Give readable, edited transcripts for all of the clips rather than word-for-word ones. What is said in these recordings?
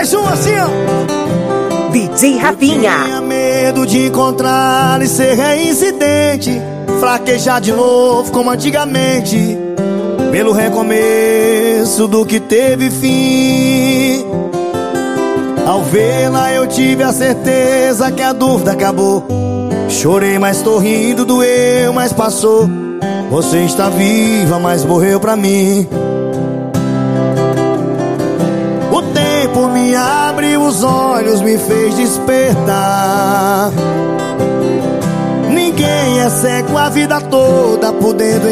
Mais um assim, ó. DJ Rafinha. Eu tinha medo de encontrar e ser reincidente, fraquejar de novo como antigamente, pelo recomeço do que teve fim. Ao vê-la eu tive a certeza que a dúvida acabou. Chorei, mas tô rindo, doeu, mas passou. Você está viva, mas morreu pra mim. O tempo me abriu os olhos, me fez despertar. Ninguém é cego a vida toda, podendo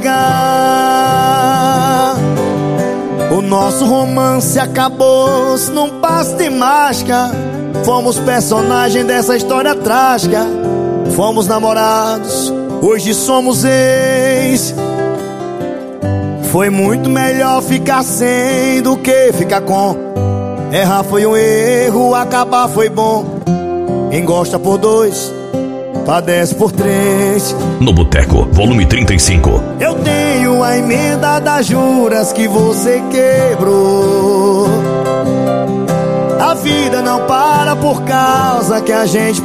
enxergar. O nosso romance acabou-se num passo de mágica. Fomos personagem dessa história trágica. Fomos namorados, hoje somos ex. Foi muito melhor ficar sem do que ficar com. Errar foi um erro, acabar foi bom. Quem gosta por dois, padece por três. No Boteco, volume 35. Eu tenho a emenda das juras que você quebrou. A vida não para por causa que a gente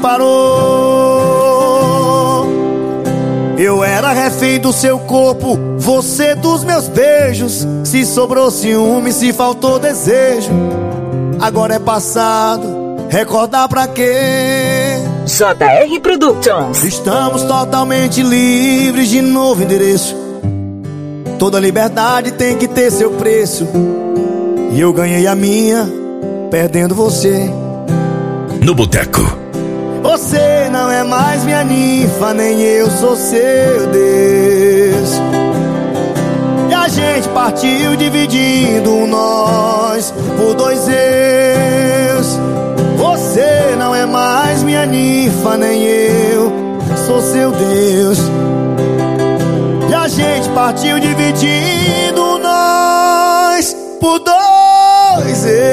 parou. Eu era refém do seu corpo, você dos meus beijos. Se sobrou ciúme, se faltou desejo, agora é passado, recordar pra quê? JR Productions. Estamos totalmente livres de novo endereço. Toda liberdade tem que ter seu preço, e eu ganhei a minha, perdendo você. No Boteco. Você não é mais minha ninfa, nem eu sou seu Deus. E a gente partiu dividindo nós por dois eus. Você não é mais minha ninfa, nem eu sou seu Deus. E a gente partiu dividindo nós por dois eus.